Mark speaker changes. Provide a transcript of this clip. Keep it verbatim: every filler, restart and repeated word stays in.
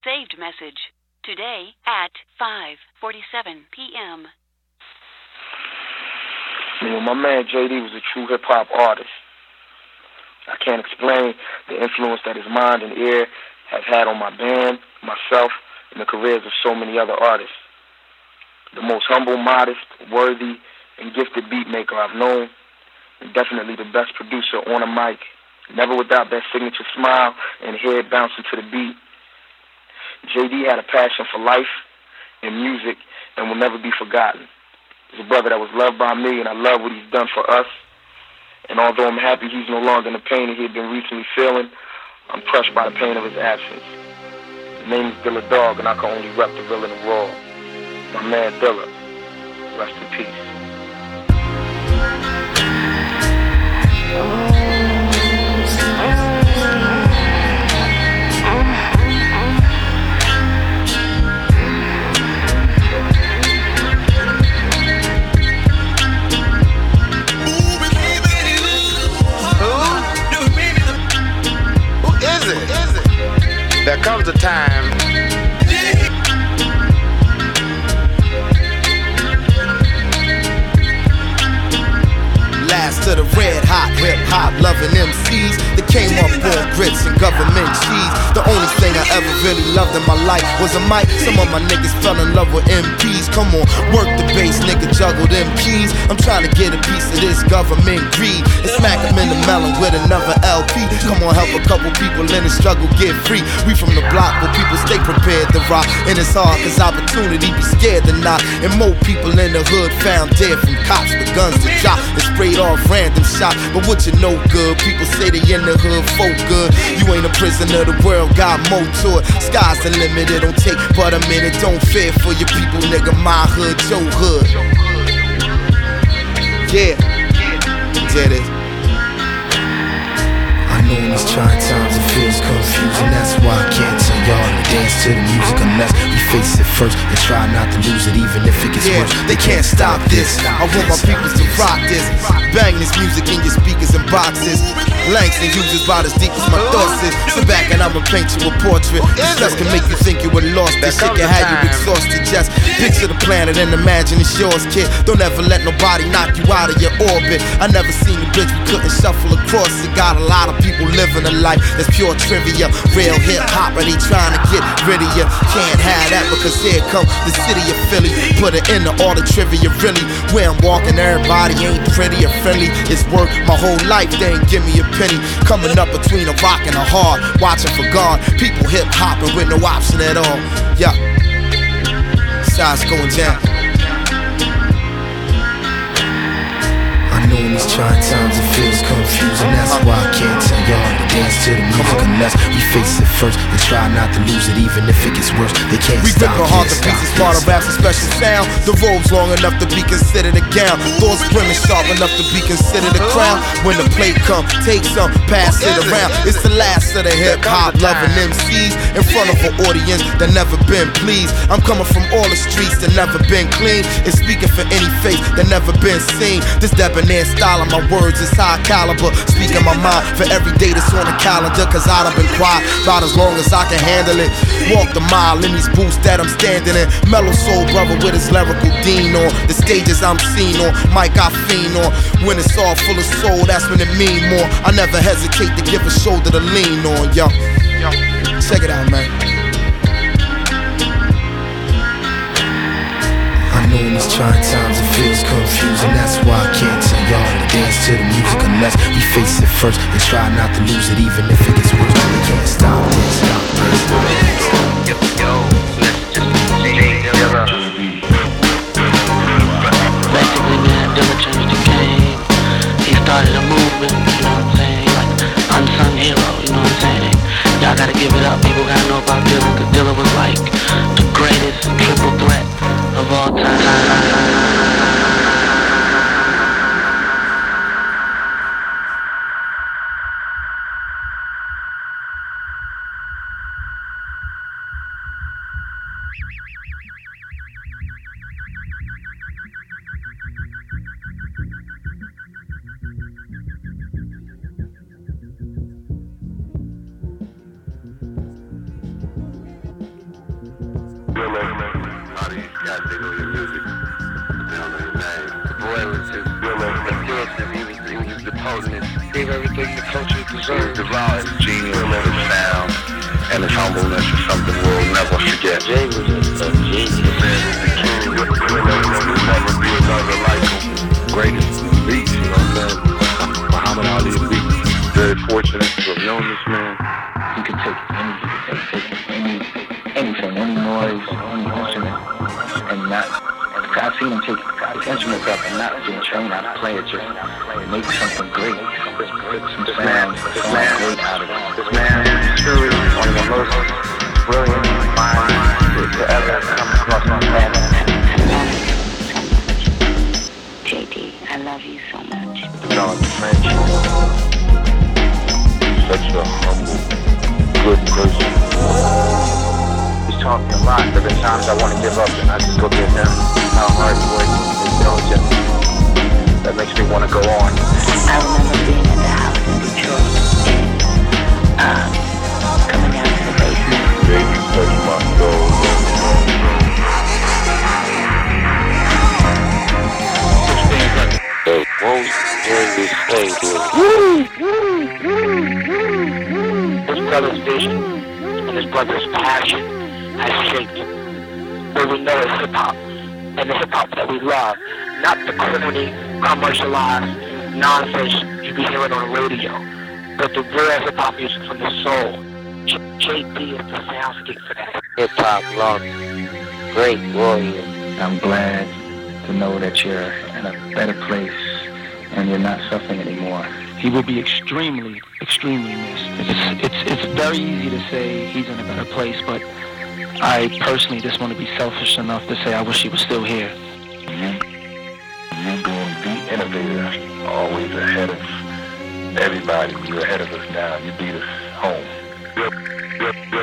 Speaker 1: Saved message. Today at five forty-seven p.m.
Speaker 2: You know, my man J D was a true hip-hop artist. I can't explain the influence that his mind and ear have had on my band, myself, and the careers of so many other artists. The most humble, modest, worthy, and gifted beat maker I've known, and definitely the best producer on a mic, never without that signature smile and head bouncing to the beat. J D had a passion for life and music and will never be forgotten. He's a brother that was loved by me, and I love what he's done for us. And although I'm happy he's no longer in the pain that he had been recently feeling, I'm crushed by the pain of his absence. His name is Dilla Dog, and I can only rep the real and the raw. My man Dilla, rest in peace.
Speaker 3: There comes a time last to the red hot hip hop loving M Cs that came up on grits and government cheese. The only thing I ever really loved in my life was a mic. Some of my niggas fell in love with M Ps. Come on, work the bass, nigga, juggle them keys. I'm trying to get a piece of this government greed and smack them in the melon with another L P. Come on, help a couple people in the struggle get free. We from the block where people stay prepared to rock, and it's hard cause opportunity be scared to knock. And more people in the hood found dead from cops with guns to drop and sprayed off random shot. But what you know good, people say they in the hood folk good. You ain't a prisoner, the world got more to it. Sky's the limit, it don't take but a minute. Don't fear for your people, nigga, my hood, your hood. Yeah, did it. I know in these trying times it feels confusing. That's why I can't tell y'all to dance to the music unless we face it first and try not to lose it, even if it gets yeah, worse. They can't stop this. I want my people to rock this. Bang this music in your speakers and boxes. Langston uses about as deep as my thoughts is. Sit back and I'ma paint you a portrait. This less can make you think you were lost. This shit can have you exhausted. Just picture the planet and imagine it's yours, kid. Don't ever let nobody knock you out of your orbit. I never seen a bridge we couldn't shuffle across. It got a lot of people living a life that's pure trivia. Real hip hop, and they trying to get rid of you. Can't have that because here come the city of Philly. Put it in the all the trivia, really. Where I'm walking, everybody ain't pretty or friendly. It's work my whole life, they ain't give me a penny. Coming up between a rock and a hard, watching for God. People hip hopping with no option at all. Yeah, sides going down. I know in these trying times it feels confusing. That's why I can't tell y'all to dance to the music unless we face it first and try not to lose it, even if it gets worse. They can't we stop. We rip our heart to pieces, part of rap's a special sound. The robe's long enough to be considered a gown. Thoughts brimming sharp enough to be considered a crown. When the plate come, take some, pass it around. It's the last of the hip hop loving M Cs in front of an audience that never been pleased. I'm coming from all the streets that never been clean and speaking for any face that never been seen. This debonair style of my words is high caliber. Speaking my mind for every day that's on the calendar. Cause I done been quiet about as long as I can handle it. Walk the mile in these boots that I'm standing in. Mellow soul brother with his lyrical dean on. The stages I'm seen on, mic I fiend on. When it's all full of soul, that's when it mean more. I never hesitate to give a shoulder to lean on, yo. Check it out, man. I know in these trying times it feels confusing. That's why I can't tell y'all to dance to the music unless we face it first and try not to lose it, even if it gets worse. We can't stop this. Stop this.
Speaker 4: Yo, yo, let's just say Dilla.
Speaker 5: Basically, man, Dilla changed the game. He started a movement, you know what I'm saying? Like unsung hero, you know what I'm saying? Y'all gotta give it up. People gotta know about Dilla, cause Dilla was like the greatest triple threat of all time.
Speaker 6: The boy was just magnificent. He was, he was just the potentest. Gave everything the culture deserved. The raw, his genius, his sound, and his humbleness is something we'll never forget. Jay was a, a genius. The man is the king. There'll never be another like him. Greatest beats, you know what I'm saying? Muhammad Ali beat. Very fortunate to have known this man.
Speaker 2: He could take any, he could take any, anything, any noise, any instrument, and not. I've seen him take instruments up and not being trained how to play it, just make something great, some sound, sound great out of it.
Speaker 6: This man is truly one of the most brilliant minds to ever come across my planet.
Speaker 1: J D, I love you so much.
Speaker 6: John French, such a humble, good person. He's taught me a lot. There have been times I want to give up and I just go get him. How hard he works, his diligence. That makes me want to go on.
Speaker 1: I remember being in the house in Detroit and um, coming down to the basement.
Speaker 6: Baby, touch my soul. The most joyous thing to his brother's vision and his brother's passion has shaped what we know as hip-hop. And the hip-hop that we love, not the corny, commercialized nonsense you be hearing on the radio, but the real hip-hop music from the soul. J D is the soundscape for that. Hip-hop lost great warrior.
Speaker 2: I'm glad to know that you're in a better place and you're not suffering anymore.
Speaker 7: He will be extremely, extremely missed. It's, it's, it's very easy to say he's in a better place, but I personally just want to be selfish enough to say I wish he was still here.
Speaker 6: You, you being the innovator, always ahead of everybody. You're ahead of us now. You beat us home. Yep, yep, yep.